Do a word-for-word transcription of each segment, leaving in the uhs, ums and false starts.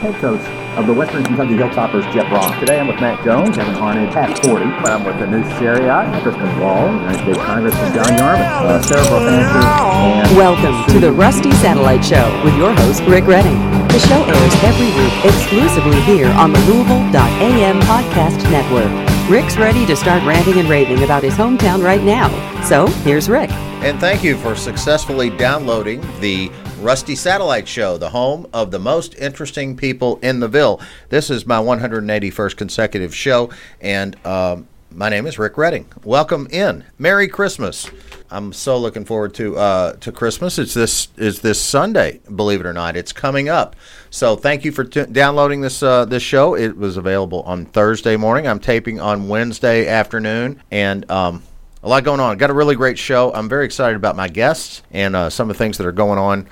head coach of the Western Kentucky Hilltoppers, Jeff Brock. Today I'm with Matt Jones, Kevin Harnage, Pat Forty. I'm with Anush Shariat, Kristen Wall, United States Congressman John Yarmouth, uh, Sarah Bothancher, and welcome to the Rusty Satellite Show with your host, Rick Redding. The show airs every week exclusively here on the Louisville dot A M Podcast Network. Rick's ready to start ranting and raving about his hometown right now. So, here's Rick. And thank you for successfully downloading the Rusty Satellite Show, the home of the most interesting people in the Ville. This is my one hundred eighty-first consecutive show, and um, my name is Rick Redding. Welcome in. Merry Christmas. I'm so looking forward to uh, to Christmas. It's this is this Sunday, believe it or not. It's coming up. So thank you for t- downloading this uh, this show. It was available on Thursday morning. I'm taping on Wednesday afternoon, and um, a lot going on. Got a really great show. I'm very excited about my guests and uh, some of the things that are going on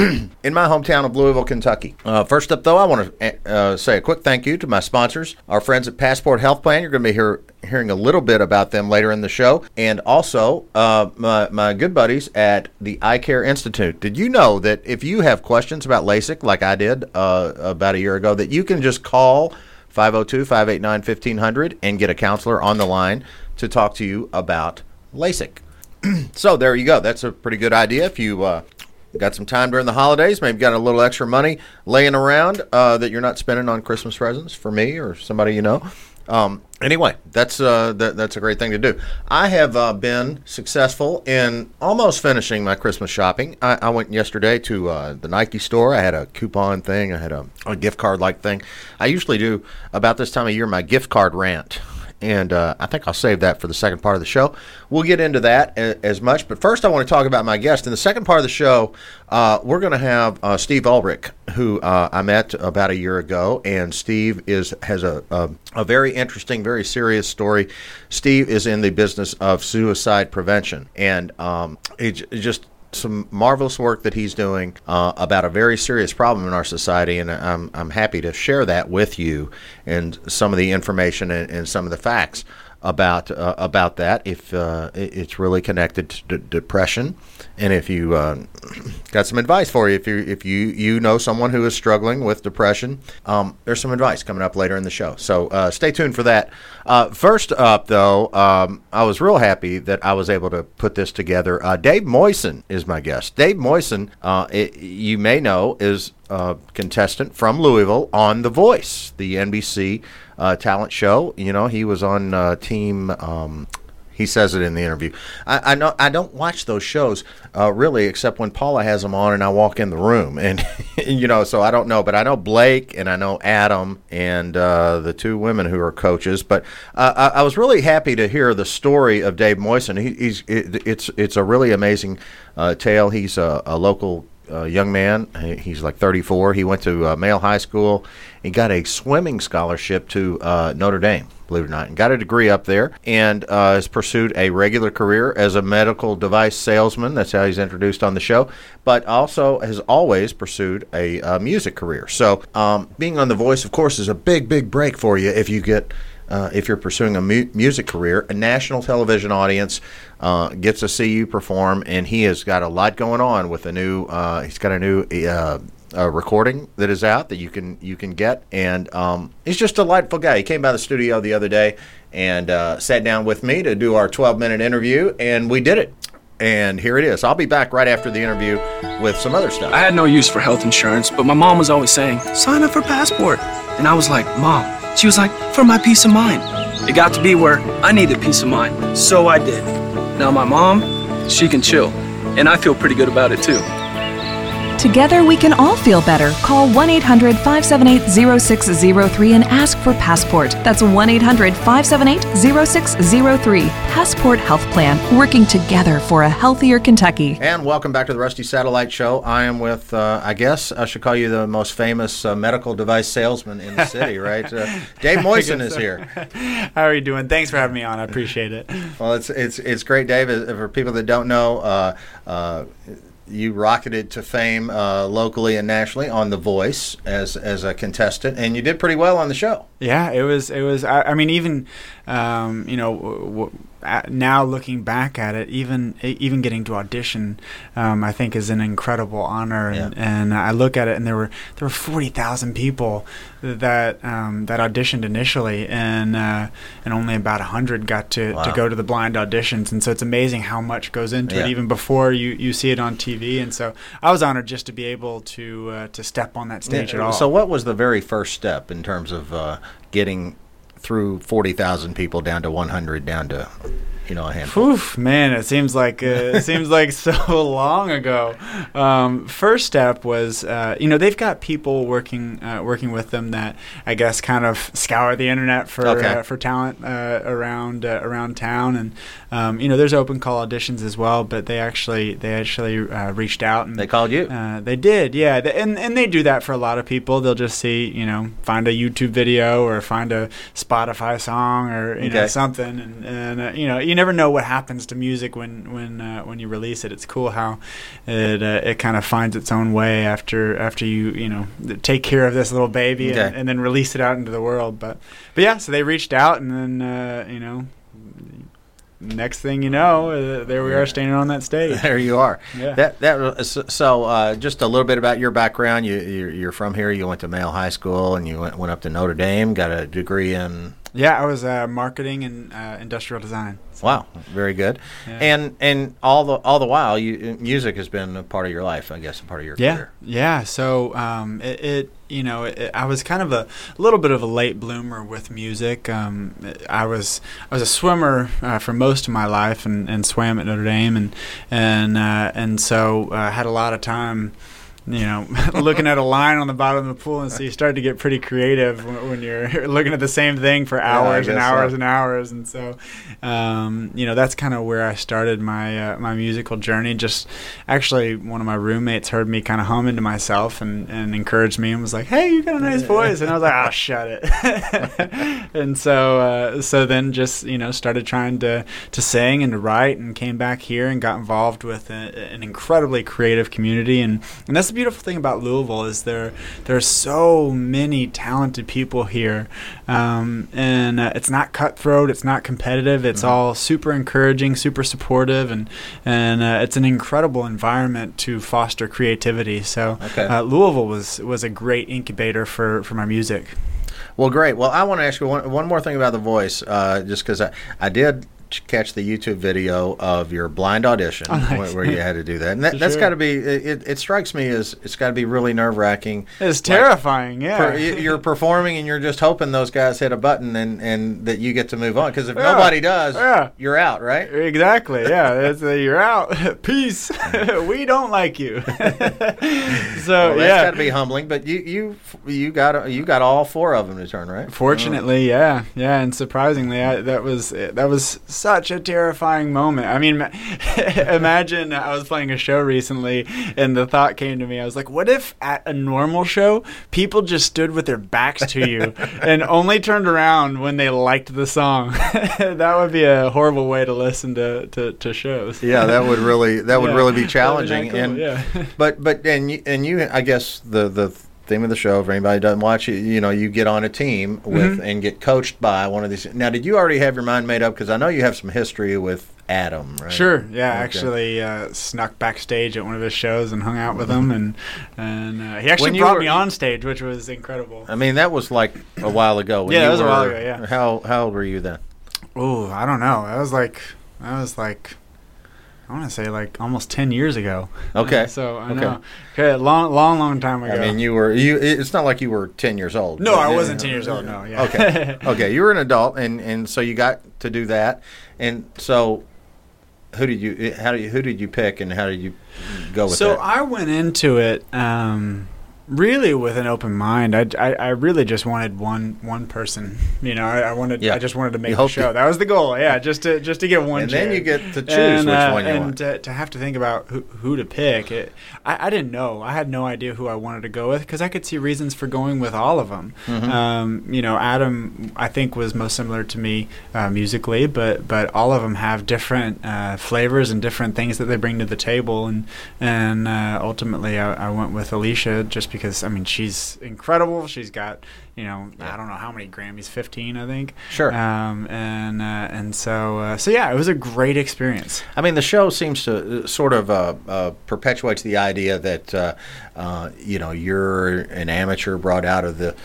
in my hometown of Louisville, Kentucky. Uh, first up, though, I want to uh, say a quick thank you to my sponsors, our friends at Passport Health Plan. You're going to be hear, hearing a little bit about them later in the show. And also, uh, my, my good buddies at the Eye Care Institute. Did you know that if you have questions about LASIK, like I did uh, about a year ago, that you can just call five oh two, five eight nine, fifteen hundred and get a counselor on the line to talk to you about LASIK. So there you go. That's a pretty good idea. If you uh, got some time during the holidays, maybe got a little extra money laying around uh, that you're not spending on Christmas presents for me or somebody you know. Um, anyway, that's uh, that, that's a great thing to do. I have uh, been successful in almost finishing my Christmas shopping. I, I went yesterday to uh, the Nike store. I had a coupon thing. I had a, a gift card-like thing. I usually do about this time of year my gift card rant. And uh, I think I'll save that for the second part of the show. We'll get into that a- as much. But first, I want to talk about my guest. In the second part of the show, uh, we're going to have uh, Steve Ulrich, who uh, I met about a year ago. And Steve is has a, a, a very interesting, very serious story. Steve is in the business of suicide prevention. And um, it's just some marvelous work that he's doing uh, about a very serious problem in our society, and I'm I'm happy to share that with you and some of the information and, and some of the facts about uh, about that. If uh, it's really connected to d- depression, and if you uh, got some advice for you, if you if you you know someone who is struggling with depression, um, there's some advice coming up later in the show. So uh, stay tuned for that. Uh, first up, though, um, I was real happy that I was able to put this together. Uh, Dave Moyson is my guest. Dave Moyson, uh, it, you may know, is a contestant from Louisville on The Voice, the N B C uh, talent show. You know, he was on uh, team. Um, He says it in the interview. I, I know I don't watch those shows uh, really, except when Paula has them on and I walk in the room, and you know, so I don't know. But I know Blake and I know Adam and uh, the two women who are coaches. But uh, I, I was really happy to hear the story of Dave Moyson. He, he's it, it's it's a really amazing uh, tale. He's a, a local uh, young man. He's like thirty-four. He went to uh, Male High School. He got a swimming scholarship to uh, Notre Dame, believe it or not, and got a degree up there, and uh, has pursued a regular career as a medical device salesman. That's how he's introduced on the show, but also has always pursued a uh, music career. So um, being on The Voice, of course, is a big, big break for you if you get uh, if you're pursuing a mu- music career. A national television audience uh, gets to see you perform, and he has got a lot going on with a new. Uh, he's got a new. Uh, A recording that is out that you can you can get, and um, he's just a delightful guy. He came by the studio the other day and uh, sat down with me to do our twelve minute interview, and we did it. And here it is. I'll be back right after the interview with some other stuff. I had no use for health insurance, but my mom was always saying, sign up for Passport. And I was like, Mom. She was like, for my peace of mind. It got to be where I needed peace of mind, so I did. Now my mom, she can chill, and I feel pretty good about it too. Together we can all feel better. Call one eight hundred, five seven eight, zero six zero three and ask for Passport. That's one eight hundred, five seven eight, zero six zero three. Passport Health Plan, working together for a healthier Kentucky. And welcome back to the Rusty Satellite Show. I am with, uh, I guess I should call you the most famous uh, medical device salesman in the city, right? Uh, Dave Moyson is here. How are you doing? Thanks for having me on. I appreciate it. Well, it's it's it's great, Dave. For people that don't know, uh, uh, you rocketed to fame uh, locally and nationally on The Voice as as a contestant, and you did pretty well on the show. Yeah, it was it was. I, I mean, even um, you know, w- w- at, now looking back at it, even even getting to audition, um, I think is an incredible honor. And, Yeah. and I look at it, and there were there were forty thousand people that um, that auditioned initially, and uh, and only about a hundred got to, Wow. to go to the blind auditions. And so it's amazing how much goes into Yeah. it, even before you, you see it on T V. And so I was honored just to be able to uh, to step on that stage Yeah, at all. So what was the very first step in terms of uh, getting through forty thousand people down to one hundred, down to, you know, a handful? Oof, man, it seems like uh, it seems like so long ago. Um, first step was, uh, you know, they've got people working uh, working with them that I guess kind of scour the internet for Okay. uh, for talent uh, around uh, around town, and um, you know, there's open call auditions as well. But they actually they actually uh, reached out and They called you? Uh, they did, yeah, They- and and they do that for a lot of people. They'll just see, you know, find a YouTube video or find a Spotify song or you know Okay. something, and and uh, you know, you never know what happens to music when when uh, when you release it. It's cool how it uh, it kind of finds its own way after after you you know take care of this little baby and, Okay. and then release it out into the world. But but yeah, so they reached out, and then uh, you know. Next thing you know, uh, there we are standing on that stage. There you are. Yeah. That that was- so uh, just a little bit about your background. You you're, you're from here. You went to Male High School, and you went, went up to Notre Dame. Got a degree in. Yeah, I was uh, marketing and uh, industrial design. So, Wow, very good. Yeah. And and all the all the while, you music has been a part of your life. I guess a part of your Yeah, career. yeah. So um, it, it, you know, it, I was kind of a little bit of a late bloomer with music. Um, I was I was a swimmer uh, for most of my life, and, and swam at Notre Dame, and and uh, and so I uh, had a lot of time. You know, looking at a line on the bottom of the pool, and so you start to get pretty creative when, when you're looking at the same thing for Yeah, I hours and guess hours so. and hours. And so, um, you know, that's kind of where I started my uh, my musical journey. Just actually, one of my roommates heard me kind of humming to myself and, and encouraged me and was like, "Hey, you got a nice voice," and I was like, "Oh, shut it." And so, uh, so then just you know started trying to to sing and to write, and came back here and got involved with a, an incredibly creative community, and and that's the beautiful thing about Louisville is there there are so many talented people here, um, and uh, it's not cutthroat, it's not competitive, it's Mhm. all super encouraging, super supportive, and and uh, it's an incredible environment to foster creativity. So Okay. uh, Louisville was was a great incubator for, for my music. Well, great. Well, I want to ask you one, one more thing about the voice, uh, just because I, I did ch- catch the YouTube video of your blind audition Oh, nice. where, where you had to do that. And that, For that's sure. got to be, it, it strikes me as it's got to be really nerve-wracking. It's terrifying, yeah. Per, you- you're performing and you're just hoping those guys hit a button and, and that you get to move on. Because if Yeah. nobody does, Yeah. you're out, right? Exactly. Yeah, it's, uh, you're out. Peace. We don't like you. So Well, that's yeah. got to be humbling. But you you you got you got all four of them to turn, right? Fortunately, yeah, yeah, and surprisingly, I, that was that was such a terrifying moment. I mean, ma- imagine I was playing a show recently, and the thought came to me. I was like, "What if at a normal show, people just stood with their backs to you and only turned around when they liked the song?" That would be a horrible way to listen to, to, to shows. Yeah, that would really that would Yeah. really be That'd challenging. not cool, and yeah. but but and you, and you I guess the the theme of the show, for anybody who doesn't watch it, you know, you get on a team with Mhm. and get coached by one of these. Now, did you already have your mind made up? Because I know you have some history with Adam, right? Sure. Yeah, Okay. actually uh, snuck backstage at one of his shows and hung out with him, and and uh, he actually When you brought were- me on stage, which was incredible. I mean, that was like a while ago. When Yeah, you that was a while were- ago, yeah. How how old were you then? Oh, I don't know. That was like that was like I want to say like almost ten years ago. Okay. Uh, so I Okay. know. Okay, long, long, long time ago. I mean, you were you. It's not like you were ten years old. No, but- I wasn't ten years old. No. Yeah. Okay. Okay, you were an adult, and, and so you got to do that, and so who did you? How do you? Who did you pick, and how did you go with So that? I went into it um, really with an open mind. I, I, I really just wanted one one person. You know, I, I wanted Yeah. I just wanted to make You the hope show. you- That was the goal. Yeah, just to just to get one. And then chair. you get to choose and, which uh, one you and want. to, to have to think about who, who to pick. It, I, I didn't know. I had no idea who I wanted to go with because I could see reasons for going with all of them. Mhm. Um, you know, Adam I think was most similar to me uh, musically, but but all of them have different uh, flavors and different things that they bring to the table. And and uh, ultimately, I, I went with Alicia just because I mean she's incredible. She's got you know yeah. I don't know how many Grammys, fifteen I think. Sure. Um, and uh, and so uh, so yeah, it was a great experience. I mean, the show seems to sort of uh, uh, perpetuates the idea that uh, uh, you know you're an amateur brought out of the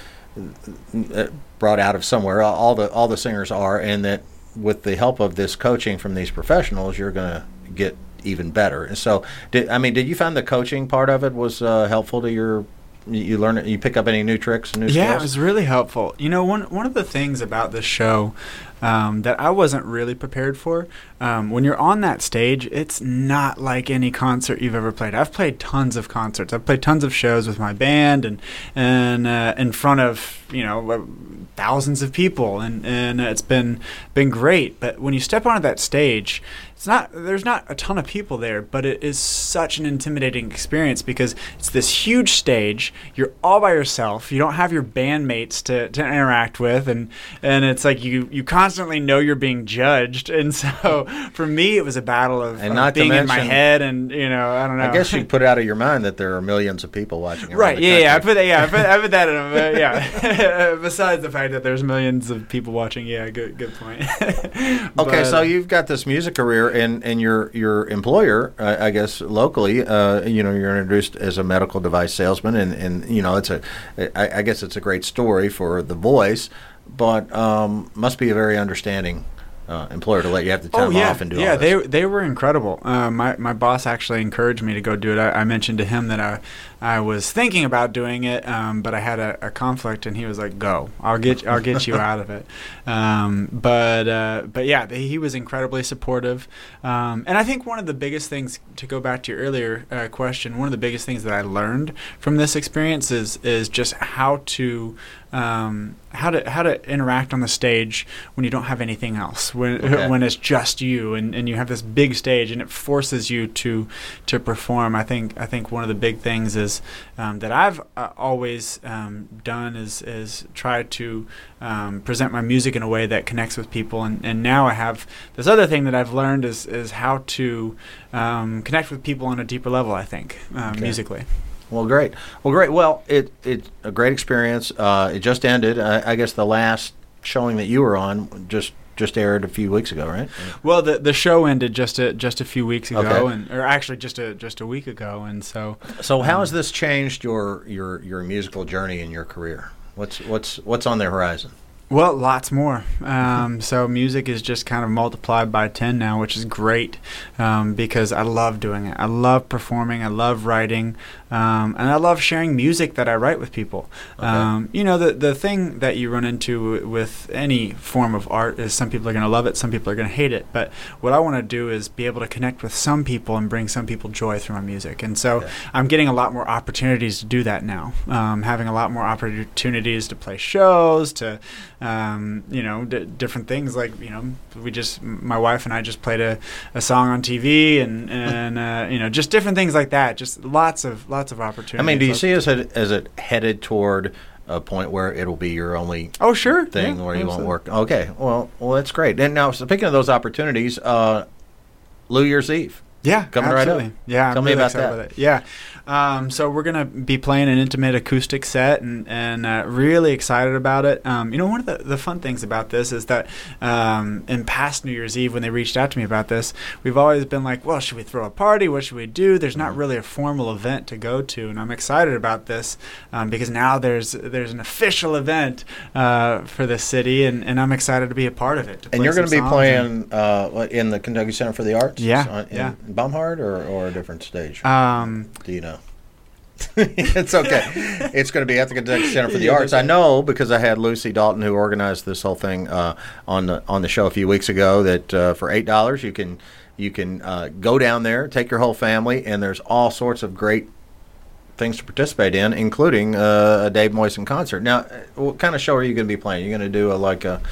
uh, brought out of somewhere. All the all the singers are, and that with the help of this coaching from these professionals, you're going to get even better. And so, did, I mean, did you find the coaching part of it was uh, helpful to your? You learn, you pick up any new tricks, new yeah, skills? it was really helpful. You know, one one of the things about this show um, that I wasn't really prepared for, um, when you're on that stage, it's not like any concert you've ever played. I've played tons of concerts. I've played tons of shows with my band and and uh, in front of you know thousands of people, and and it's been been great. But when you step onto that stage, it's not there's not a ton of people there, but it is such an intimidating experience because it's this huge stage. You're all by yourself. You don't have your bandmates to, to interact with, and and it's like you, you constantly know you're being judged. And so for me, it was a battle of, and of not being to in my mention, head, and you know I don't know. I guess you put out of your mind that there are millions of people watching. Around Right? the Yeah, yeah. I country. put that. Yeah, I put, I put that in. Uh, yeah. Besides the fact that there's millions of people watching. Yeah, good good point. Okay, But, so you've got this music career, and, and your your employer, uh, I guess locally, uh, you know, you're introduced as a medical device salesman, and, and you know, it's a, I, I guess it's a great story for The Voice, but um, must be a very understanding uh, employer to let you have the time oh, yeah. off and do yeah, all this. they they were incredible. Uh, my my boss actually encouraged me to go do it. I, I mentioned to him that I I was thinking about doing it, um, but I had a, a conflict, and he was like, "Go, I'll get I'll get you out of it." Um, but uh, but yeah, they, he was incredibly supportive, um, and I think one of the biggest things, to go back to your earlier uh, question, one of the biggest things that I learned from this experience is is just how to um, how to how to interact on the stage when you don't have anything else, when Okay. when it's just you, and, and you have this big stage, and it forces you to to perform. I think I think one of the big things is um, that I've uh, always um, done is is try to um, present my music in a way that connects with people, and, and now I have this other thing that I've learned is is how to um, connect with people on a deeper level. I think um, Okay. musically. Well, great. Well, great. Well, it it's a great experience. Uh, it just ended. I, I guess the last showing that you were on just just aired a few weeks ago, right? Well, the the show ended just a just a few weeks ago, Okay. and or actually just a just a week ago, and so. So, how um, has this changed your your your musical journey and your career? What's what's what's on the horizon? Well, lots more. Um, so music is just kind of multiplied by ten now, which is great um, because I love doing it. I love performing. I love writing. Um, and I love sharing music that I write with people. Okay. Um, you know, the the thing that you run into w- with any form of art is some people are going to love it, some people are going to hate it. But what I want to do is be able to connect with some people and bring some people joy through my music. And so Okay. I'm getting a lot more opportunities to do that now. Um, having a lot more opportunities to play shows, to um, you know, d- different things like, you know, we just, my wife and I just played a, a song on T V, and, and uh, you know, just different things like that. Just lots of lots of opportunities. I mean, do you Lots- see as it as it headed toward a point where it'll be your only Oh, sure. thing Yeah, where you won't absolutely. work? Okay, well, well, that's great. And now, speaking of those opportunities, uh, New Year's Eve. Yeah, Coming right up. absolutely. Yeah, I'm Tell me really about excited that. about it. Yeah, um, so we're gonna be playing an intimate acoustic set, and and uh, really excited about it. Um, you know, one of the, the fun things about this is that um, in past New Year's Eve, when they reached out to me about this, we've always been like, well, should we throw a party? What should we do? There's not really a formal event to go to, and I'm excited about this um, because now there's there's an official event uh, for the city, and, and I'm excited to be a part of it. to And play you're going to some be songs and- playing uh, what, in the Kentucky Center for the Arts? Yeah, On- in yeah. Baumhard or, or a different stage? Um, Do you know? It's okay. It's going to be at the Kentucky Center for the Yeah, Arts. I know because I had Lucy Dalton, who organized this whole thing, uh, on the on the show a few weeks ago. That uh, for eight dollars you can you can uh, go down there, take your whole family, and there's all sorts of great things to participate in, including uh, a Dave Moisen concert. Now, what kind of show are you going to be playing? You're going to do a, like a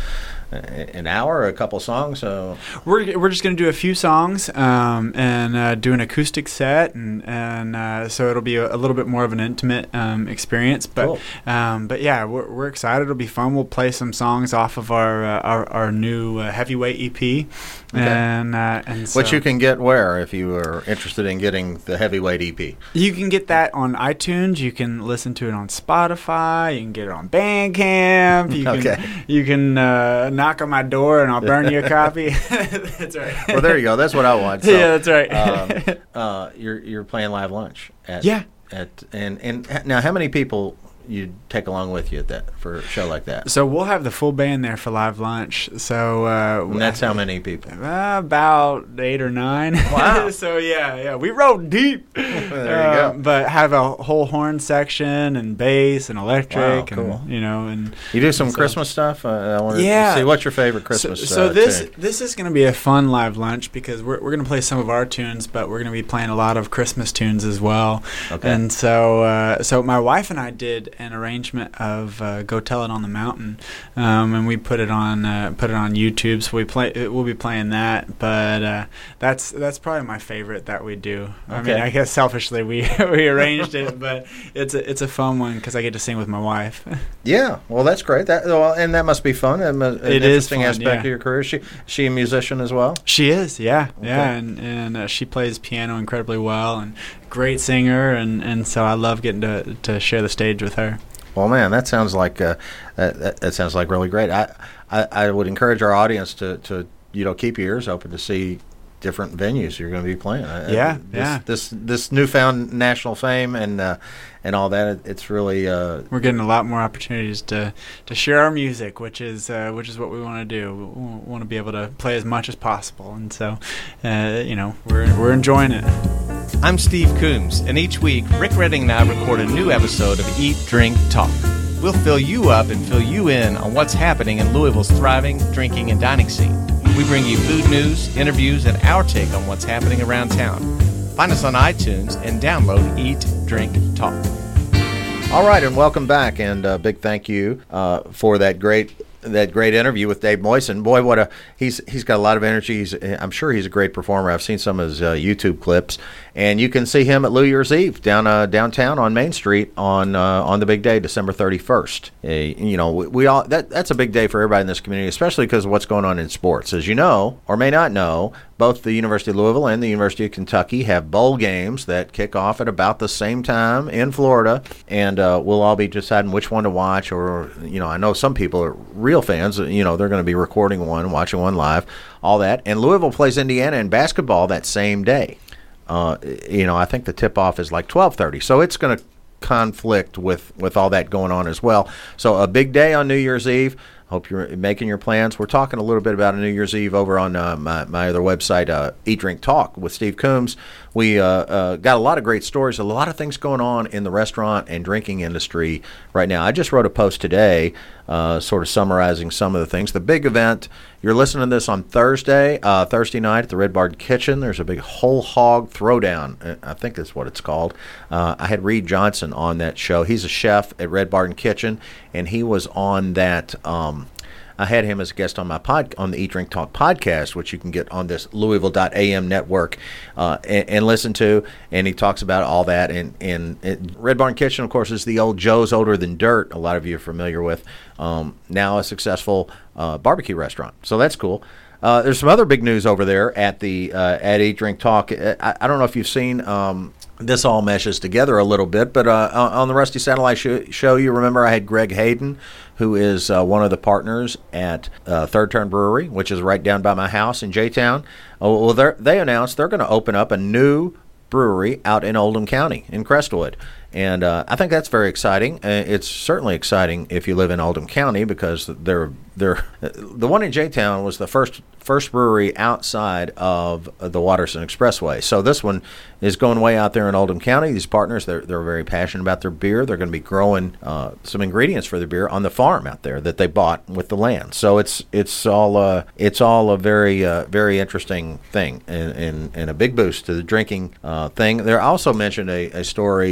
an hour, a couple songs. So we're we're just gonna do a few songs um, and uh, do an acoustic set, and and uh, so it'll be a, a little bit more of an intimate um, experience. But cool. um, but yeah, we're we're excited. It'll be fun. We'll play some songs off of our uh, our, our new uh, Heavyweight E P, okay. and uh, and so which you can get where if you are interested in getting the Heavyweight E P. You can get that on iTunes. You can listen to it on Spotify. You can get it on Bandcamp. You okay. can you can uh, knock on my door and I'll burn you a copy. That's right. Well, there you go. That's what I want. So, yeah, that's right. um, uh, you're you're playing live lunch at yeah. At and and now how many people you take along with you at that for a show like that? So we'll have the full band there for live lunch. So uh, and that's how many people? Uh, about eight or nine. Wow. So yeah, yeah, we rode deep. There you uh, go. But have a whole horn section and bass and electric. Wow, cool. And, you know, and you do some so, Christmas stuff. Uh, I want to yeah. see what's your favorite Christmas. So, so uh, this tune? this is going to be a fun live lunch because we're we're going to play some of our tunes, but we're going to be playing a lot of Christmas tunes as well. Okay. And so uh, so my wife and I did an arrangement of uh, "Go Tell It on the Mountain," um, and we put it on uh, put it on YouTube. So we play we'll be playing that, but uh, that's that's probably my favorite that we do. I Okay. mean, I guess selfishly we we arranged it, but it's a it's a fun one because I get to sing with my wife. Yeah, well, that's great. That well, and that must be fun. An It is interesting fun, aspect yeah. of your career. Is she she a musician as well? She is, yeah, Okay. yeah, and and uh, she plays piano incredibly well, and great singer, and, and so I love getting to to share the stage with her. Well, man, that sounds like uh, that, that sounds like really great. I, I, I would encourage our audience to, to you know keep your ears open to see different venues you're going to be playing. Yeah, this, yeah. This this newfound national fame and uh, and all that. It's really uh, We're getting a lot more opportunities to, to share our music, which is uh, which is what we want to do. We want to be able to play as much as possible, and so uh, you know we're we're enjoying it. I'm Steve Coombs, and each week, Rick Redding and I record a new episode of Eat, Drink, Talk. We'll fill you up and fill you in on what's happening in Louisville's thriving drinking and dining scene. We bring you food news, interviews, and our take on what's happening around town. Find us on iTunes and download Eat, Drink, Talk. all right. And welcome back, and a big thank you uh, for that great. That great interview with Dave Moisen. Boy, what a he's he's got a lot of energy. He's, I'm sure he's a great performer. I've seen some of his uh, YouTube clips, and you can see him at New Year's Eve down uh, downtown on Main Street on uh, on the big day, December thirty-first. Uh, you know, we, we all that that's a big day for everybody in this community, especially because of what's going on in sports. As you know, or may not know, both the University of Louisville and the University of Kentucky have bowl games that kick off at about the same time in Florida, and uh, we'll all be deciding which one to watch. Or you know, I know some people are real fans, you know, they're going to be recording one, watching one live, all that. And Louisville plays Indiana in basketball that same day. Uh, you know, I think the tip-off is like twelve thirty, so it's going to conflict with, with all that going on as well. So a big day on New Year's Eve. Hope you're making your plans. We're talking a little bit about a New Year's Eve over on uh, my, my other website, uh, Eat, Drink, Talk with Steve Coombs. We uh, uh, got a lot of great stories, a lot of things going on in the restaurant and drinking industry right now. I just wrote a post today uh, sort of summarizing some of the things. The big event, you're listening to this on Thursday, uh, Thursday night at the Red Barn Kitchen. There's a big whole hog throwdown. I think that's what it's called. Uh, I had Reed Johnson on that show. He's a chef at Red Barn Kitchen, and he was on that um, I had him as a guest on my pod on the Eat, Drink, Talk podcast, which you can get on this Louisville dot A M network uh, and, and listen to. And he talks about all that. And, and, and Red Barn Kitchen, of course, is the old Joe's Older Than Dirt. A lot of you are familiar with. Um, now a successful uh, barbecue restaurant. So that's cool. Uh, there's some other big news over there at the uh, at Eat, Drink, Talk. I, I don't know if you've seen. Um, This all meshes together a little bit, but uh, on the Rusty Satellite show, show, you remember I had Greg Hayden, who is uh, one of the partners at uh, Third Turn Brewery, which is right down by my house in J-Town. Oh, well, they announced they're going to open up a new brewery out in Oldham County in Crestwood. And uh, I think that's very exciting. Uh, it's certainly exciting if you live in Oldham County because they're they're the one in J-Town was the first first brewery outside of the Watterson Expressway. So this one is going way out there in Oldham County. These partners, they're they're very passionate about their beer. They're going to be growing uh, some ingredients for their beer on the farm out there that they bought with the land. So it's it's all uh, it's all a very uh, very interesting thing and, and and a big boost to the drinking uh, thing. There also mentioned a, a story in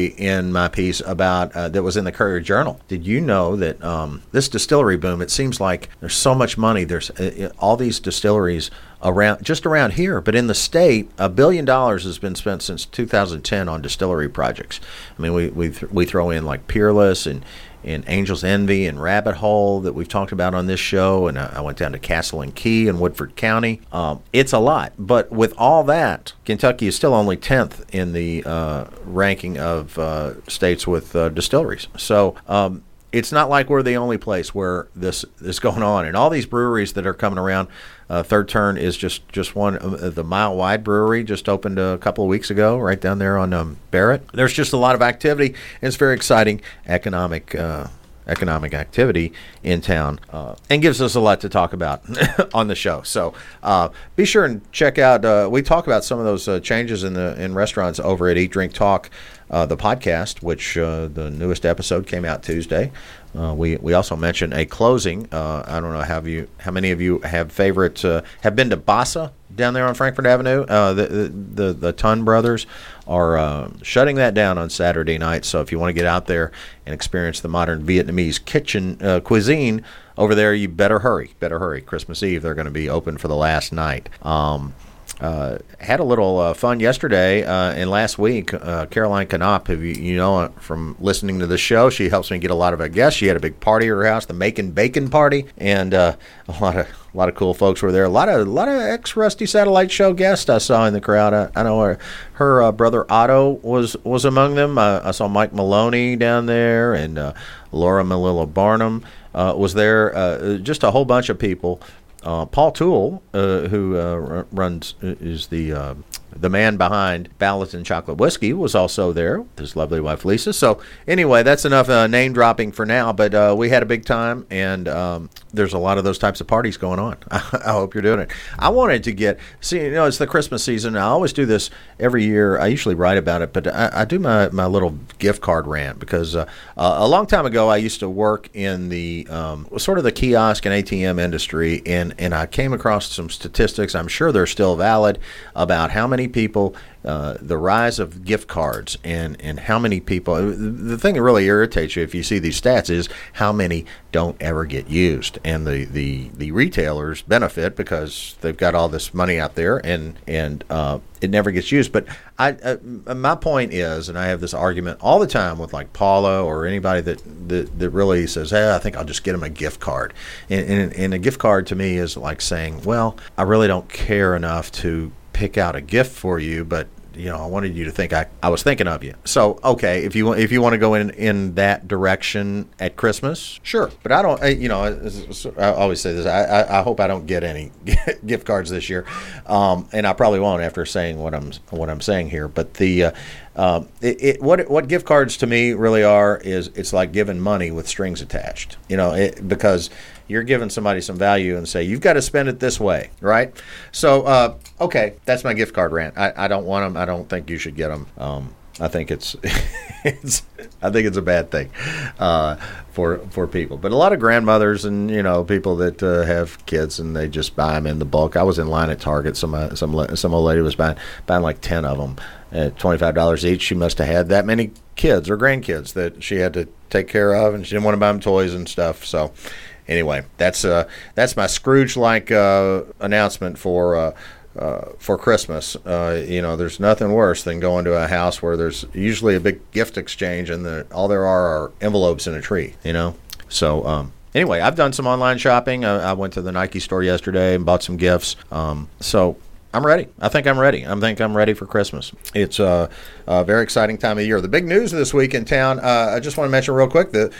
in my piece about uh, that was in the Courier Journal. Did you know that um, this distillery boom? It seems like there's so much money. There's uh, all these distilleries around, just around here, but in the state, a billion dollars has been spent since two thousand ten on distillery projects. I mean, we we th- we throw in like Peerless and. and Angel's Envy and Rabbit Hole that we've talked about on this show, and I, I went down to Castle and Key in Woodford County. Um, it's a lot, but with all that, Kentucky is still only tenth in the uh, ranking of uh, states with uh, distilleries. So um, it's not like we're the only place where this is going on. And all these breweries that are coming around, uh, Third Turn is just, just one. Uh, the Mile Wide Brewery just opened a couple of weeks ago right down there on um, Barrett. There's just a lot of activity. And it's very exciting economic uh, economic activity in town uh, and gives us a lot to talk about on the show. So uh, be sure and check out. Uh, we talk about some of those uh, changes in the in restaurants over at Eat, Drink, Talk, uh, the podcast, which uh, the newest episode came out Tuesday. Uh, we we also mentioned a closing. Uh, I don't know how you how many of you have favorite uh, have been to Bassa down there on Frankfort Avenue. Uh, the, the the the Ton brothers are uh, shutting that down on Saturday night. So if you want to get out there and experience the modern Vietnamese kitchen uh, cuisine over there, you better hurry. Better hurry. Christmas Eve they're going to be open for the last night. Um, Uh, had a little uh, fun yesterday uh, and last week. Uh, Caroline Knopf, who you, you know from listening to the show, she helps me get a lot of our guests. She had a big party at her house, the Macon Bacon Party, and uh, a lot of a lot of cool folks were there. A lot of a lot of ex Rusty Satellite Show guests I saw in the crowd. I, I know her, her uh, brother Otto was was among them. Uh, I saw Mike Maloney down there, and uh, Laura Melilla Barnum uh, was there. Uh, just a whole bunch of people. Uh, Paul Toole, uh, who uh, r- runs is the uh, the man behind Ballads and Chocolate Whiskey, was also there with his lovely wife Lisa. So anyway, that's enough uh, name dropping for now. But uh, we had a big time, and um, there's a lot of those types of parties going on. I hope you're doing it. I wanted to get see, you know, it's the Christmas season. I always do this every year. I usually write about it, but I, I do my, my little gift card rant because uh, uh, a long time ago I used to work in the um, sort of the kiosk and A T M industry, and and I came across some statistics. I'm sure they're still valid about how many people, uh, the rise of gift cards, and, and how many people. The thing that really irritates you if you see these stats is how many don't ever get used, and the, the, the retailers benefit because they've got all this money out there, and and uh, it never gets used. But I, uh, my point is, and I have this argument all the time with like Paula or anybody that that, that really says, hey, I think I'll just get them a gift card, and, and and a gift card to me is like saying, well, I really don't care enough to pick out a gift for you, but you know, I wanted you to think I, I was thinking of you. So, okay, if you if you want to go in, in that direction at Christmas, sure. But I don't, I, you know, I always say this. I, I, I hope I don't get any gift cards this year, um, and I probably won't after saying what I'm what I'm saying here. But the uh, uh, it, it, what what gift cards to me really are is it's like giving money with strings attached. You know, it, because you're giving somebody some value and say, you've got to spend it this way, right? So, uh, okay, that's my gift card rant. I, I don't want them. I don't think you should get them. Um, I think it's, it's, I think it's a bad thing uh, for for people. But a lot of grandmothers and you know people that uh, have kids and they just buy them in the bulk. I was in line at Target. Some uh, some some old lady was buying buying like ten of them at twenty-five dollars each. She must have had that many kids or grandkids that she had to take care of, and she didn't want to buy them toys and stuff. So. Anyway, that's uh, that's my Scrooge-like uh, announcement for uh, uh, for Christmas. Uh, you know, there's nothing worse than going to a house where there's usually a big gift exchange and the, all there are are envelopes in a tree. You know, so um, anyway, I've done some online shopping. I, I went to the Nike store yesterday and bought some gifts. Um, so. I'm ready. I think I'm ready. I think I'm ready for Christmas. It's a, a very exciting time of year. The big news this week in town, uh, I just want to mention real quick, the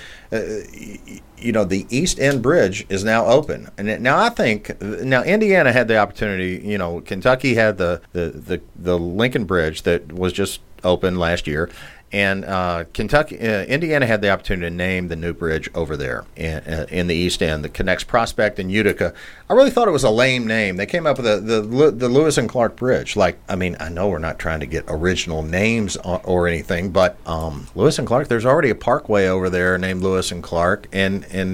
uh, you know, the East End Bridge is now open. And now I think, now Indiana had the opportunity, you know, Kentucky had the, the, the, the Lincoln Bridge that was just open last year. And uh, Kentucky, uh, Indiana had the opportunity to name the new bridge over there in, uh, in the East End that connects Prospect and Utica. I really thought it was a lame name. They came up with the the, the Lewis and Clark Bridge. Like, I mean, I know we're not trying to get original names or, or anything, but um, Lewis and Clark. There's already a parkway over there named Lewis and Clark, and and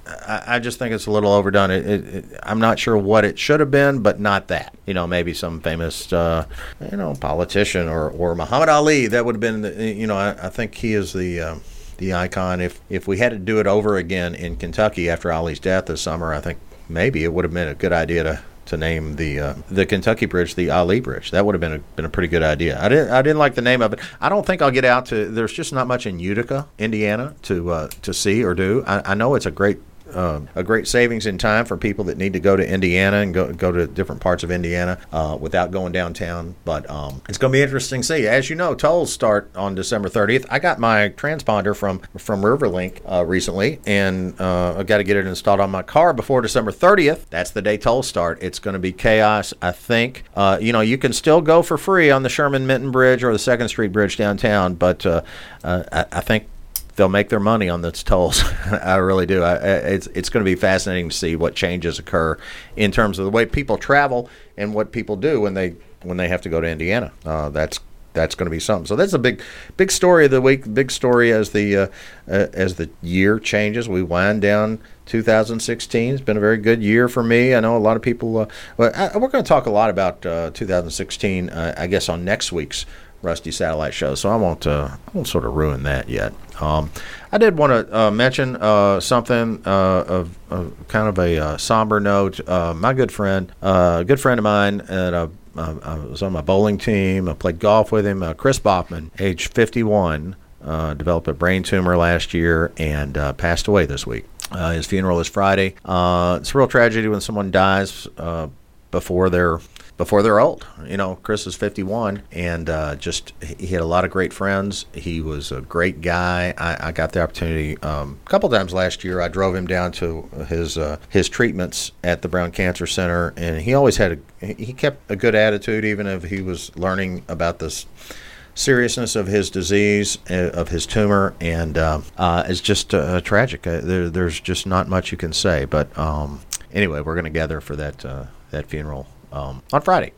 I, I just think it's a little overdone. It, it, it, I'm not sure what it should have been, but not that. You know, maybe some famous, uh, you know, politician or, or Muhammad Ali. That would have been, the, you know, I, I think he is the uh, the icon. If if we had to do it over again in Kentucky after Ali's death this summer, I think maybe it would have been a good idea to. to name the uh, the Kentucky Bridge the Ali Bridge. That would have been a, been a pretty good idea. I didn't I didn't like the name of it. I don't think I'll get out to. There's just not much in Utica, Indiana, to uh, to see or do. I, I know it's a great. Uh, a great savings in time for people that need to go to Indiana and go go to different parts of Indiana uh, without going downtown. But um, it's going to be interesting to see. As you know, tolls start on December thirtieth. I got my transponder from from Riverlink uh, recently, and uh, I got to get it installed on my car before December thirtieth. That's the day tolls start. It's going to be chaos, I think. Uh, you know, you can still go for free on the Sherman-Minton Bridge or the second Street Bridge downtown, but uh, uh, I, I think they'll make their money on those tolls. I really do. I, it's it's going to be fascinating to see what changes occur in terms of the way people travel and what people do when they when they have to go to Indiana. Uh, that's that's going to be something. So that's a big big story of the week. Big story as the uh, uh, as the year changes. We wind down two thousand sixteen. It's been a very good year for me. I know a lot of people. Uh, well, I, we're going to talk a lot about uh, two thousand sixteen. Uh, I guess on next week's Rusty Satellite Show, so I won't uh, I won't sort of ruin that yet. Um, I did want to uh, mention uh, something uh, of, of kind of a uh, somber note. Uh, my good friend, uh, a good friend of mine, and uh, uh, I was on my bowling team. I played golf with him. Uh, Chris Bachman, age fifty-one, uh, developed a brain tumor last year and uh, passed away this week. Uh, his funeral is Friday. Uh, it's a real tragedy when someone dies uh, before they're Before they're old. You know, Chris is fifty-one, and uh, just he had a lot of great friends. He was a great guy. I, I got the opportunity um, a couple times last year. I drove him down to his uh, his treatments at the Brown Cancer Center, and he always had a he kept a good attitude, even if he was learning about this seriousness of his disease, uh, of his tumor, and uh, uh, it's just uh, tragic. Uh, there, there's just not much you can say. But um, anyway, we're going to gather for that uh, that funeral Um, on Friday.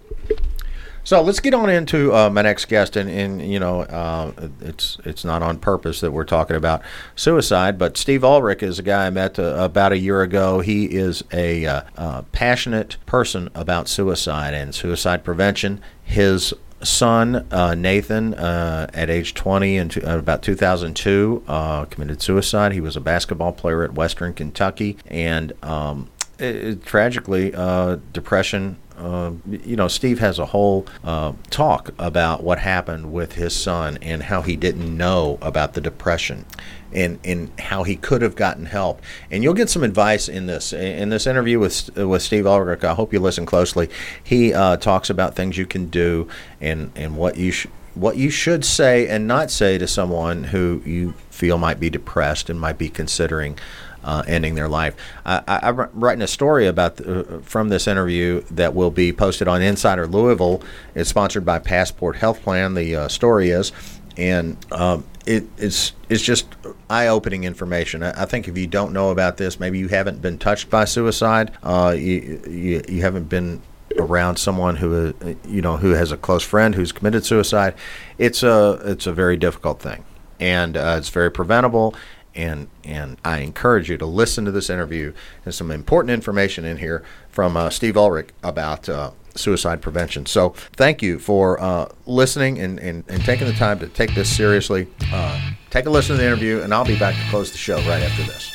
So let's get on into uh, my next guest, and, and you know, uh, it's it's not on purpose that we're talking about suicide, but Steve Ulrich is a guy I met uh, about a year ago. He is a uh, uh, passionate person about suicide and suicide prevention. His son, uh, Nathan, uh, at age twenty in uh, about two thousand two, uh, committed suicide. He was a basketball player at Western Kentucky, and um, it, it, tragically, uh, depression. Uh, you know, Steve has a whole uh, talk about what happened with his son and how he didn't know about the depression and, and how he could have gotten help. And you'll get some advice in this in this interview with with Steve Ulrich. I hope you listen closely. He uh, talks about things you can do and, and what you sh- what you should say and not say to someone who you feel might be depressed and might be considering Uh, ending their life. I, I, I'm writing a story about the, uh, from this interview that will be posted on Insider Louisville. It's sponsored by Passport Health Plan. The uh, story is, and um, it, it's it's just eye-opening information. I, I think if you don't know about this, maybe you haven't been touched by suicide. Uh, you, you you haven't been around someone who uh, you know who has a close friend who's committed suicide. It's a it's a very difficult thing, and uh, it's very preventable. And and I encourage you to listen to this interview. There's some important information in here from uh, Steve Ulrich about uh, suicide prevention. So thank you for uh, listening and, and, and taking the time to take this seriously. Uh, take a listen to the interview, and I'll be back to close the show right after this.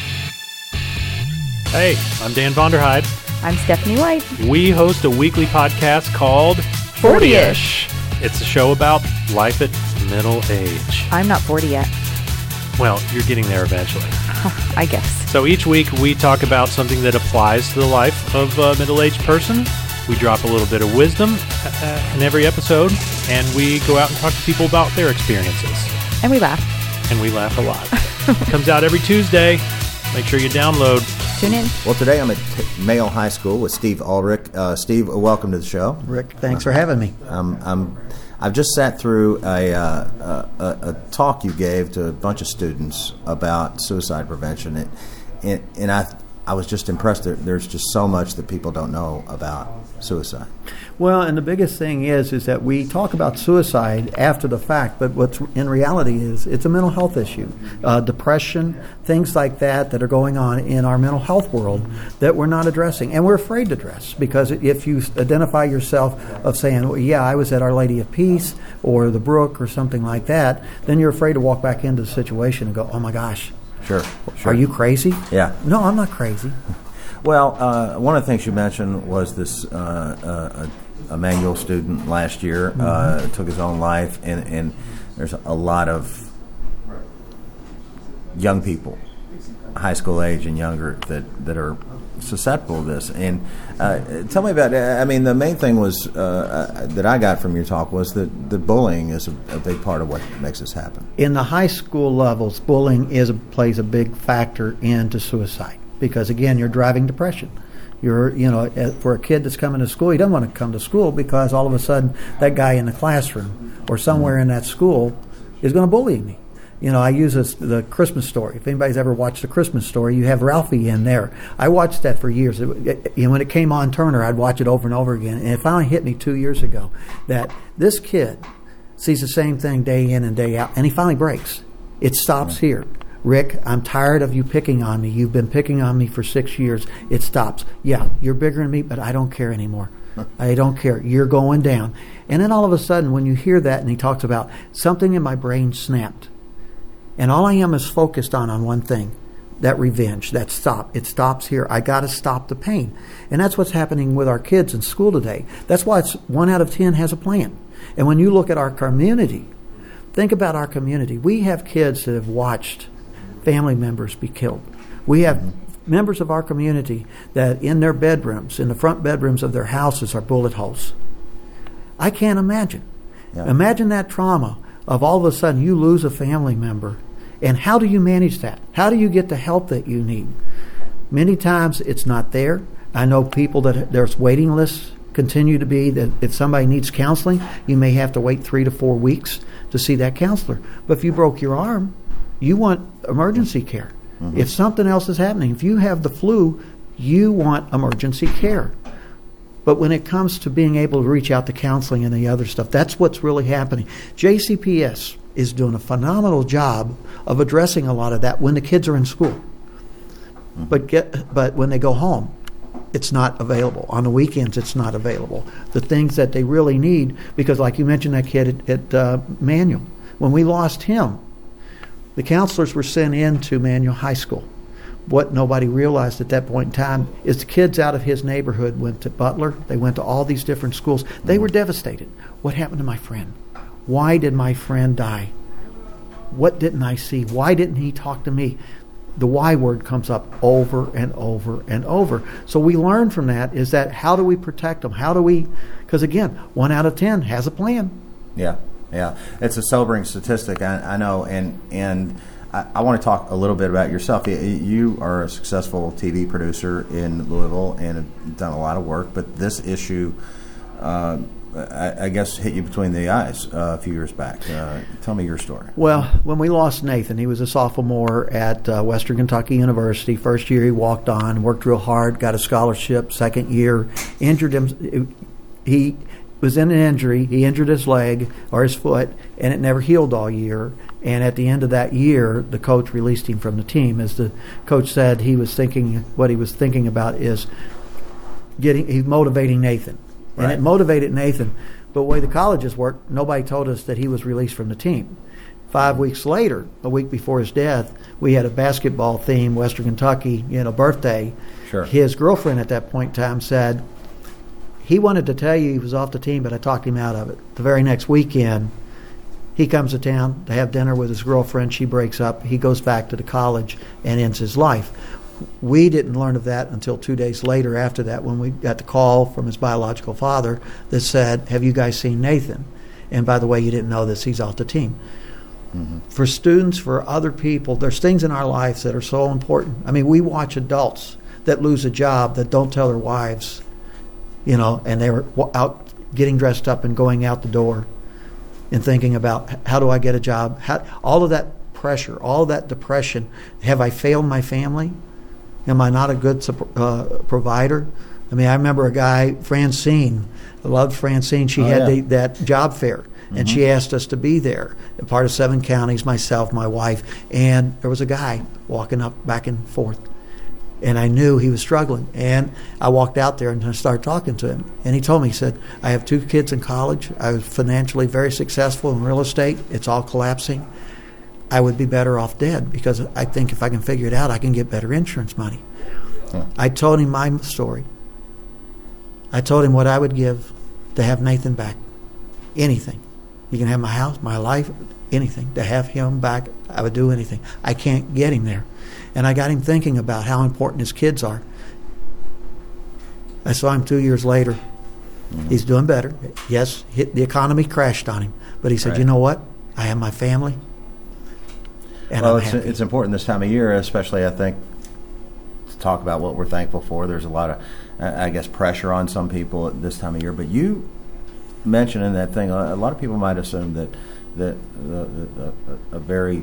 Hey, I'm Dan Vonderheide. I'm Stephanie White. We host a weekly podcast called forty-ish. It's a show about life at middle age. I'm not forty yet. Well, you're getting there eventually. I guess. So each week we talk about something that applies to the life of a middle-aged person. We drop a little bit of wisdom uh, in every episode, and we go out and talk to people about their experiences. And we laugh. And we laugh a lot. It comes out every Tuesday. Make sure you download. Tune in. Well, today I'm at T- Mayo High School with Steve Ulrich. Uh, Steve, welcome to the show. Rick, thanks for having me. Um, I'm... I've just sat through a, uh, a, a talk you gave to a bunch of students about suicide prevention, and, and, and I I was just impressed that there's just so much that people don't know about suicide. Well, and the biggest thing is is that we talk about suicide after the fact, but what's in reality is it's a mental health issue. Uh, depression, things like that that are going on in our mental health world that we're not addressing. And we're afraid to address, because if you identify yourself of saying, well, yeah, I was at Our Lady of Peace or the Brook or something like that, then you're afraid to walk back into the situation and go, oh my gosh, Sure, sure. are you crazy? Yeah. No, I'm not crazy. Well, uh, one of the things you mentioned was this uh, uh, a Manual student last year mm-hmm. uh, took his own life, and, and there's a lot of young people, high school age and younger, that, that are susceptible to this. And uh, tell me about, I mean, the main thing was uh, that I got from your talk was that the bullying is a, a big part of what makes this happen. In the high school levels, bullying is a, plays a big factor into suicide, because again, you're driving depression. You're, you know, for a kid that's coming to school, he doesn't want to come to school because all of a sudden that guy in the classroom or somewhere in that school is going to bully me. You know, I use this, the Christmas Story. If anybody's ever watched the Christmas Story, you have Ralphie in there. I watched that for years. It, it, you know, when it came on Turner, I'd watch it over and over again. And it finally hit me two years ago that this kid sees the same thing day in and day out, and he finally breaks. It stops here. Rick, I'm tired of you picking on me. You've been picking on me for six years. It stops. Yeah, you're bigger than me, but I don't care anymore. I don't care. You're going down. And then all of a sudden, when you hear that, and he talks about something in my brain snapped, and all I am is focused on on one thing, that revenge, that stop. It stops here. I got to stop the pain. And that's what's happening with our kids in school today. That's why it's one out of ten has a plan. And when you look at our community, think about our community. We have kids that have watched family members be killed. We have mm-hmm. members of our community that in their bedrooms, in the front bedrooms of their houses, are bullet holes. I can't imagine. Yeah. Imagine that trauma of all of a sudden you lose a family member. And how do you manage that? How do you get the help that you need? Many times it's not there. I know people that there's waiting lists continue to be that if somebody needs counseling, you may have to wait three to four weeks to see that counselor. But if you broke your arm, you want emergency care. Mm-hmm. If something else is happening, if you have the flu, you want emergency care. But when it comes to being able to reach out to counseling and the other stuff, that's what's really happening. J C P S is doing a phenomenal job of addressing a lot of that when the kids are in school. Mm-hmm. But get, but when they go home, it's not available. On the weekends, it's not available. The things that they really need, because like you mentioned that kid at, at uh, Manual, when we lost him, the counselors were sent into Manual High School. What nobody realized at that point in time is the kids out of his neighborhood went to Butler. They went to all these different schools. They were devastated. What happened to my friend? Why did my friend die? What didn't I see? Why didn't he talk to me? The why word comes up over and over and over. So we learn from that is that how do we protect them? How do we, because again, one out of ten has a plan. Yeah, yeah. It's a sobering statistic, I, I know, and and I, I want to talk a little bit about yourself. You are a successful T V producer in Louisville and have done a lot of work, but this issue, uh, I, I guess, hit you between the eyes uh, a few years back. Uh, tell me your story. Well, when we lost Nathan, he was a sophomore at uh, Western Kentucky University. First year he walked on, worked real hard, got a scholarship. Second year, injured him. He was in an injury. He injured his leg or his foot, and it never healed all year. And at the end of that year, the coach released him from the team. As the coach said, he was thinking, what he was thinking about is getting, he's motivating Nathan. And right. It motivated Nathan. But the way the colleges work, nobody told us that he was released from the team. Five weeks later, a week before his death, we had a basketball theme, Western Kentucky, you know, birthday. Sure. His girlfriend at that point in time said, he wanted to tell you he was off the team, but I talked him out of it. The very next weekend, he comes to town to have dinner with his girlfriend. She breaks up. He goes back to the college and ends his life. We didn't learn of that until two days later after that when we got the call from his biological father that said, have you guys seen Nathan? And by the way, you didn't know this, he's off the team. Mm-hmm. For students, for other people, there's things in our lives that are so important. I mean, we watch adults that lose a job that don't tell their wives, you know, and they were out getting dressed up and going out the door and thinking about, how do I get a job? How, all of that pressure, all of that depression. Have I failed my family? Am I not a good sup- uh, provider? I mean, I remember a guy, Francine. I loved Francine. She Oh, had yeah. the, that job fair, and Mhm. she asked us to be there. A part of seven counties, myself, my wife, and there was a guy walking up back and forth. And I knew he was struggling. And I walked out there and I started talking to him. And he told me, he said, I have two kids in college. I was financially very successful in real estate. It's all collapsing. I would be better off dead because I think if I can figure it out, I can get better insurance money. Huh. I told him my story. I told him what I would give to have Nathan back. Anything. You can have my house, my life, anything. To have him back, I would do anything. I can't get him there. And I got him thinking about how important his kids are. I saw him two years later. Mm-hmm. He's doing better. Yes, hit, the economy crashed on him. But he said, Right. you know what? I have my family. And well, I'm it's, happy. it's important this time of year, especially, I think, to talk about what we're thankful for. There's a lot of, I guess, pressure on some people at this time of year. But you mentioned in that thing, a lot of people might assume that that the, the, a, a very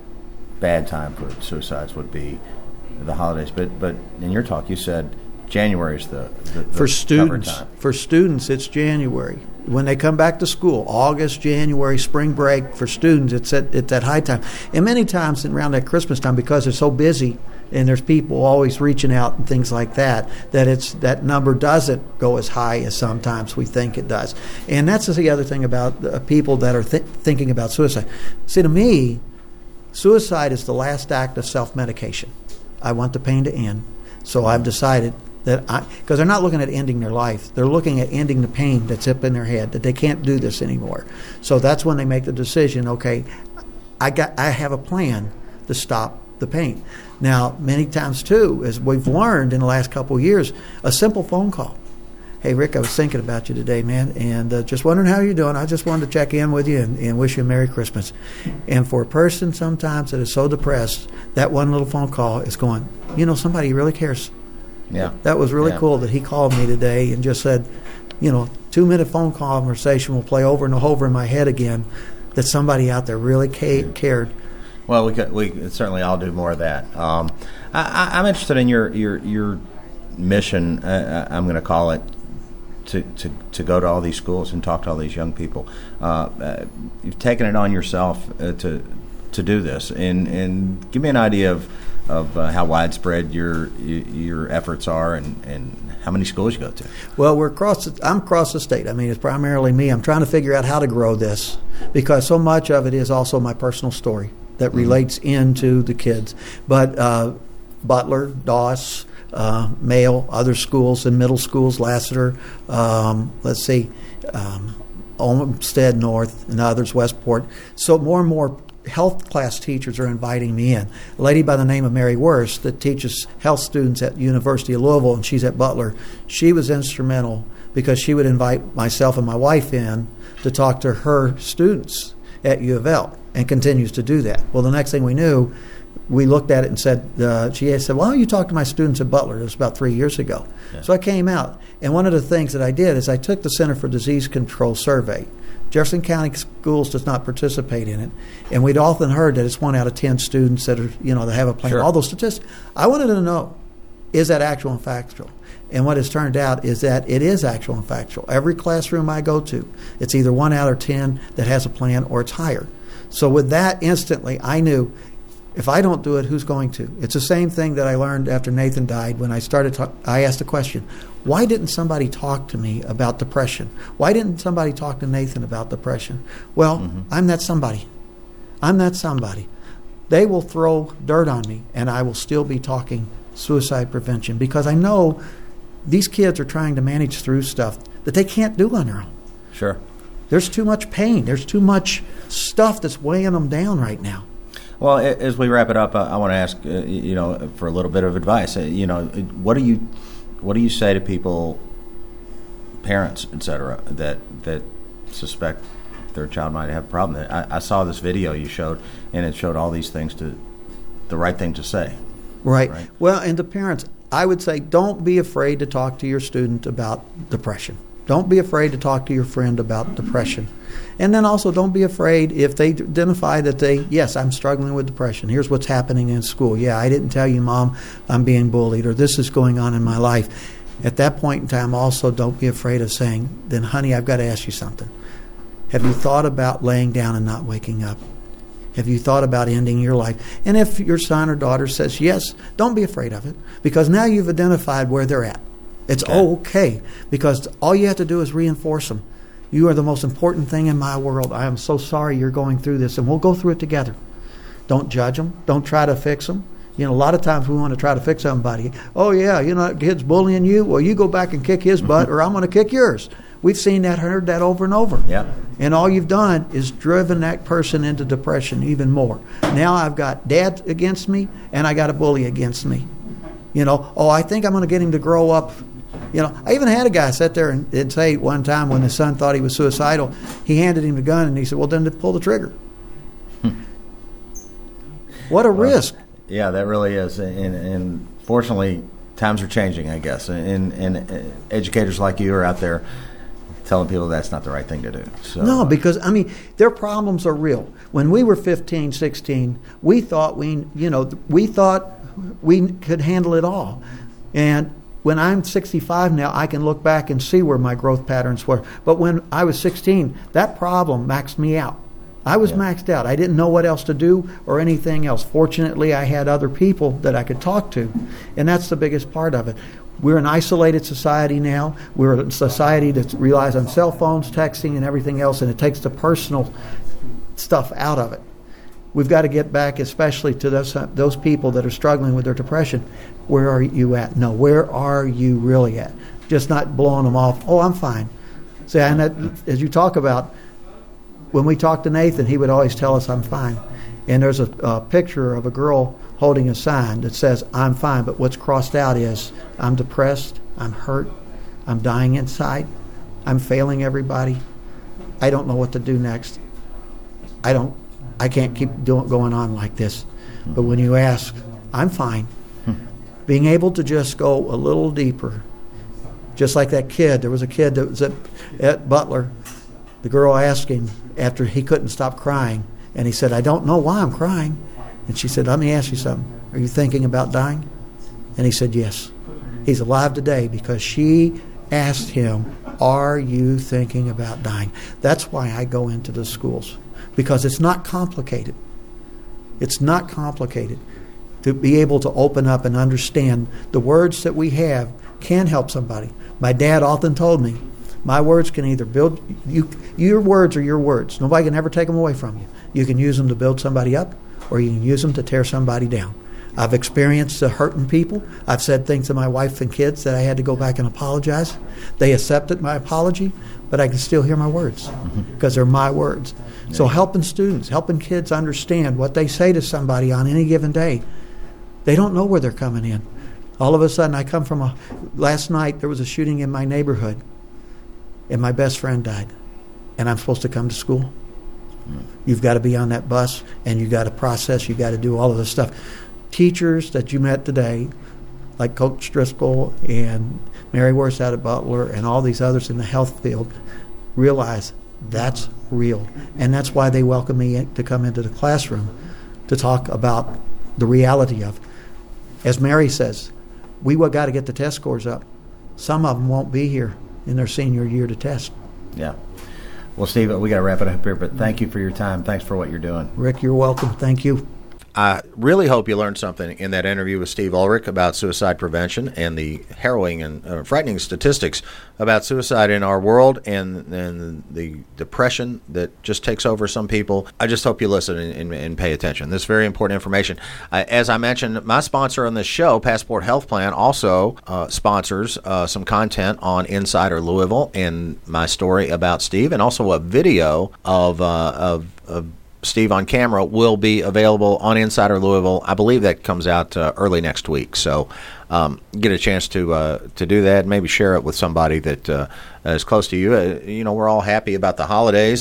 bad time for suicides would be the holidays. But but in your talk, you said January is the, the, the for cover students. time. For students, it's January. When they come back to school, August, January, spring break, for students, it's at, it's at high time. And many times around that Christmas time, because they're so busy and there's people always reaching out and things like that, that it's that number doesn't go as high as sometimes we think it does. And that's the other thing about uh, people that are th- thinking about suicide. See, to me, suicide is the last act of self-medication. I want the pain to end, so I've decided that I, because they're not looking at ending their life, they're looking at ending the pain that's up in their head, that they can't do this anymore. So that's when they make the decision, okay, I got, I have a plan to stop the pain. Now, many times too, as we've learned in the last couple of years, a simple phone call. Hey, Rick, I was thinking about you today, man, and uh, just wondering how you're doing. I just wanted to check in with you and, and wish you a Merry Christmas. And for a person sometimes that is so depressed, that one little phone call is going, you know, somebody really cares. Yeah. That was really Yeah. cool that he called me today and just said, you know, two-minute phone conversation will play over and over in my head again, that somebody out there really ca- cared. Well, we could, we could certainly all do more of that. Um, I, I, I'm interested in your your your mission. Uh, I'm going to call it to, to to go to all these schools and talk to all these young people. Uh, uh, you've taken it on yourself uh, to to do this, and and give me an idea of of uh, how widespread your your efforts are, and, and how many schools you go to. Well, we're across. The, I'm across the state. I mean, it's primarily me. I'm trying to figure out how to grow this because so much of it is also my personal story that Mm-hmm. relates into the kids. But uh, Butler, Doss, uh, Mayo, other schools and middle schools, Lassiter, um, let's see, um, Olmsted North and others, Westport. So more and more health class teachers are inviting me in. A lady by the name of Mary Worst that teaches health students at University of Louisville, and she's at Butler. She was instrumental because she would invite myself and my wife in to talk to her students at U of L, and continues to do that. Well, the next thing we knew, we looked at it and said, uh, she said, why don't you talk to my students at Butler? It was about three years ago. Yeah. So I came out, and one of the things that I did is I took the Center for Disease Control survey. Jefferson County Schools does not participate in it, and we'd often heard that it's one out of ten students that are, you know, that have a plan. Sure. All those statistics. I wanted to know, is that actual and factual? And what has turned out is that it is actual and factual. Every classroom I go to, it's either one out of ten that has a plan or it's higher. So with that, instantly, I knew if I don't do it, who's going to? It's the same thing that I learned after Nathan died when I started. Ta- I asked the question, why didn't somebody talk to me about depression? Why didn't somebody talk to Nathan about depression? Well, mm-hmm. I'm that somebody. I'm that somebody. They will throw dirt on me, and I will still be talking suicide prevention because I know these kids are trying to manage through stuff that they can't do on their own. Sure. There's too much pain. There's too much stuff that's weighing them down right now. Well, as we wrap it up, I want to ask, uh, you know, for a little bit of advice. Uh, you know, what do you, what do you say to people, parents, et cetera, that that suspect their child might have a problem? I, I saw this video you showed, and it showed all these things to, the right thing to say. Right. Right. Well, and the parents, I would say, don't be afraid to talk to your student about depression. Don't be afraid to talk to your friend about depression. And then also don't be afraid if they identify that they, yes, I'm struggling with depression. Here's what's happening in school. Yeah, I didn't tell you, Mom, I'm being bullied, or this is going on in my life. At that point in time, also don't be afraid of saying, then, honey, I've got to ask you something. Have you thought about laying down and not waking up? Have you thought about ending your life? And if your son or daughter says yes, don't be afraid of it, because now you've identified where they're at. It's okay, okay because all you have to do is reinforce them. You are the most important thing in my world. I am so sorry you're going through this, and we'll go through it together. Don't judge them. Don't try to fix them. You know, a lot of times we want to try to fix somebody. Oh, yeah, you know, that kid's bullying you. Well, you go back and kick his butt, or I'm going to kick yours. We've seen that, heard that over and over. Yeah. And all you've done is driven that person into depression even more. Now I've got dad against me, and I got a bully against me. You know, oh, I think I'm going to get him to grow up. You know, I even had a guy sit there and, and say one time when his son thought he was suicidal, he handed him the gun and he said, well, then pull the trigger. Hmm. What a well, risk. Yeah, that really is. And, and fortunately, times are changing, I guess. And, and educators like you are out there telling people that's not the right thing to do. So, no, because, I mean, their problems are real. When we were fifteen, sixteen, we thought we, you know, we thought we could handle it all. And when I'm sixty-five now, I can look back and see where my growth patterns were. But when I was sixteen, that problem maxed me out. I was yeah. maxed out. I didn't know what else to do or anything else. Fortunately, I had other people that I could talk to, and that's the biggest part of it. We're an isolated society now. We're a society that relies on cell phones, texting, and everything else, and it takes the personal stuff out of it. We've got to get back, especially to those those people that are struggling with their depression. Where are you at? No, where are you really at? Just not blowing them off. Oh, I'm fine. See, and that, as you talk about, when we talked to Nathan, he would always tell us, I'm fine. And there's a, a picture of a girl holding a sign that says, I'm fine, but what's crossed out is, I'm depressed, I'm hurt, I'm dying inside, I'm failing everybody, I don't know what to do next. I don't I can't keep doing, going on like this. But when you ask, I'm fine. Being able to just go a little deeper, just like that kid. There was a kid that was at, at Butler. The girl asked him after he couldn't stop crying, and he said, I don't know why I'm crying. And she said, let me ask you something. Are you thinking about dying? And he said, yes. He's alive today because she asked him, are you thinking about dying? That's why I go into the schools. Because it's not complicated. It's not complicated. To be able to open up and understand the words that we have can help somebody. My dad often told me, my words can either build, you. your words are your words. Nobody can ever take them away from you. You can use them to build somebody up, or you can use them to tear somebody down. I've experienced uh, hurting people. I've said things to my wife and kids that I had to go back and apologize. They accepted my apology, but I can still hear my words because they're my words. Yeah. So helping students, helping kids understand what they say to somebody on any given day. They don't know where they're coming in. All of a sudden, I come from a... Last night, there was a shooting in my neighborhood, and my best friend died, and I'm supposed to come to school. Mm. You've got to be on that bus, and you've got to process, you've got to do all of this stuff. Teachers that you met today, like Coach Driscoll and Mary Worth out at Butler and all these others in the health field, realize that's real. And that's why they welcome me in, to come into the classroom to talk about the reality of it. As Mary says, we got to get the test scores up. Some of them won't be here in their senior year to test. Yeah. Well, Steve, we got to wrap it up here, but thank you for your time. Thanks for what you're doing. Rick, you're welcome. Thank you. I really hope you learned something in that interview with Steve Ulrich about suicide prevention and the harrowing and uh, frightening statistics about suicide in our world and, and the depression that just takes over some people. I just hope you listen and, and, and pay attention. This is very important information. Uh, as I mentioned, my sponsor on this show, Passport Health Plan, also uh, sponsors uh, some content on Insider Louisville and my story about Steve, and also a video of uh, of, of Steve on camera will be available on Insider Louisville. I believe that comes out uh, early next week. So um, get a chance to uh, to do that. Maybe share it with somebody that uh, is close to you. Uh, you know, we're all happy about the holidays, and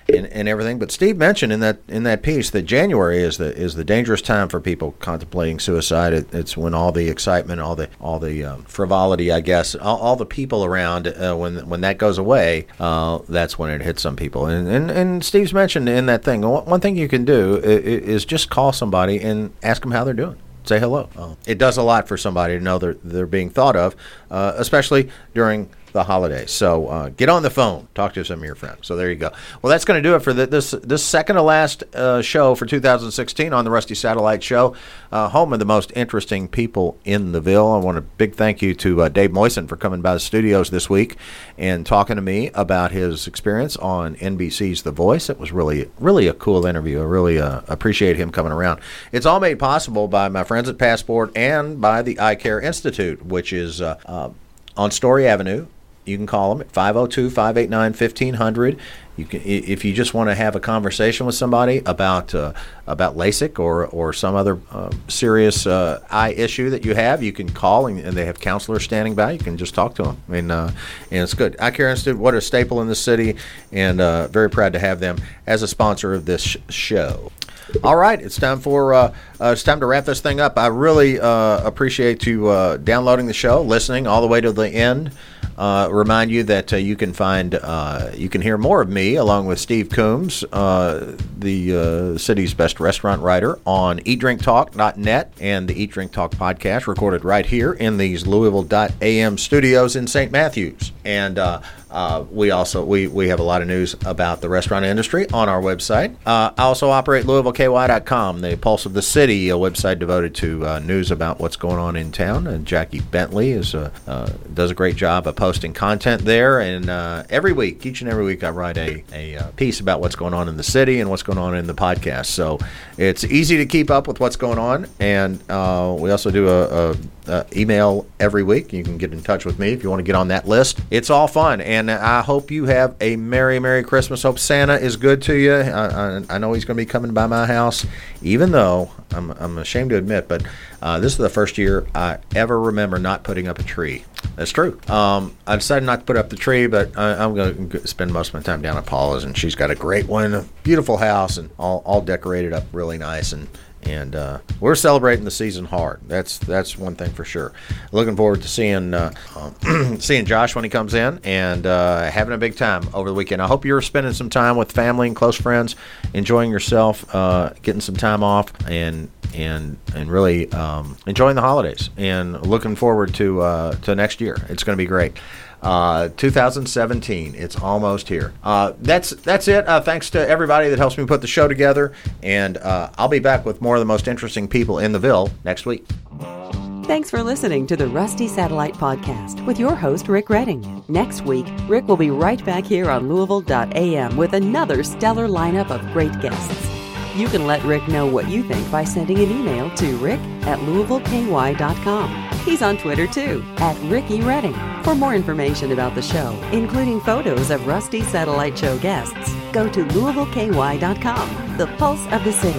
and, and everything. But Steve mentioned in that in that piece that January is the is the dangerous time for people contemplating suicide. It, it's when all the excitement, all the all the um, frivolity, I guess, all, all the people around, uh, when when that goes away, uh, that's when it hits some people. And, and and Steve's mentioned in that thing, one thing you can do is, is just call somebody and ask them how they're doing. Say hello. Uh, it does a lot for somebody to know they're they're being thought of, uh, especially during the holidays. So uh, get on the phone, talk to some of your friends. So there you go. Well, that's going to do it for the, this this second to last uh, show for two thousand sixteen on the Rusty Satellite Show, uh, home of the most interesting people in the Ville. I want a big thank you to uh, Dave Moysen for coming by the studios this week and talking to me about his experience on N B C's The Voice. It was really, really a cool interview. I really uh, appreciate him coming around. It's all made possible by my friends at Passport and by the Eye Care Institute, which is uh, uh, on Story Avenue. You can call them at five oh two, five eight nine, fifteen hundred. You can, if you just want to have a conversation with somebody about uh, about LASIK or or some other uh, serious uh, eye issue that you have, you can call and, and they have counselors standing by. You can just talk to them. I mean, uh, and it's good. Eye Care Institute, what a staple in the city, and uh, very proud to have them as a sponsor of this sh- show. All right, it's time for uh, uh, it's time to wrap this thing up. I really uh, appreciate you uh, downloading the show, listening all the way to the end. Uh, remind you that uh, you can find uh, you can hear more of me along with Steve Coombs, uh, the uh, city's best restaurant writer, on eat drink talk dot net and the Eat Drink Talk podcast, recorded right here in these Louisville dot A M studios in Saint Matthews. And uh, uh, we also we, we have a lot of news about the restaurant industry on our website. Uh, I also operate Louisville K Y dot com, the Pulse of the City, a website devoted to uh, news about what's going on in town. And Jackie Bentley is uh, uh, does a great job of posting content there. And uh, every week, each and every week, I write a, a uh, piece about what's going on in the city and what's going on in the podcast. So it's easy to keep up with what's going on. And uh, we also do a, a, a email every week. You can get in touch with me if you want to get on that list. It's all fun. And I hope you have a Merry, Merry Christmas. Hope Santa is good to you. I, I, I know he's going to be coming by my house, even though I'm, I'm ashamed to admit, but uh, this is the first year I ever remember not putting up a tree. That's true. Um, I decided not to put up the tree, but I, I'm going to spend most of my time down at Paula's, and she's got a great one, a beautiful house, and all, all decorated up really nice. And and uh, we're celebrating the season hard. That's that's one thing for sure. Looking forward to seeing uh, um, seeing Josh when he comes in, and uh, having a big time over the weekend. I hope you're spending some time with family and close friends, enjoying yourself, uh, getting some time off, and and and really um, enjoying the holidays, and looking forward to uh, to next year. It's going to be great. Uh, two thousand seventeen, it's almost here. Uh, that's that's it. Uh, thanks to everybody that helps me put the show together, and uh, I'll be back with more of the most interesting people in the Ville next week. Thanks for listening to the Rusty Satellite Podcast with your host, Rick Redding. Next week, Rick will be right back here on Louisville dot A M with another stellar lineup of great guests. You can let Rick know what you think by sending an email to rick at louisville k y dot com. He's on Twitter, too, at Ricky Redding. For more information about the show, including photos of Rusty Satellite Show guests, go to louisville k y dot com, the pulse of the city.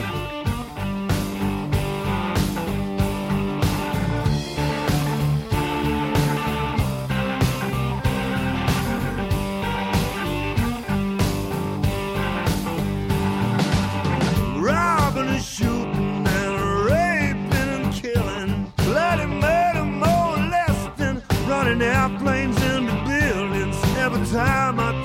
Airplanes into buildings every time I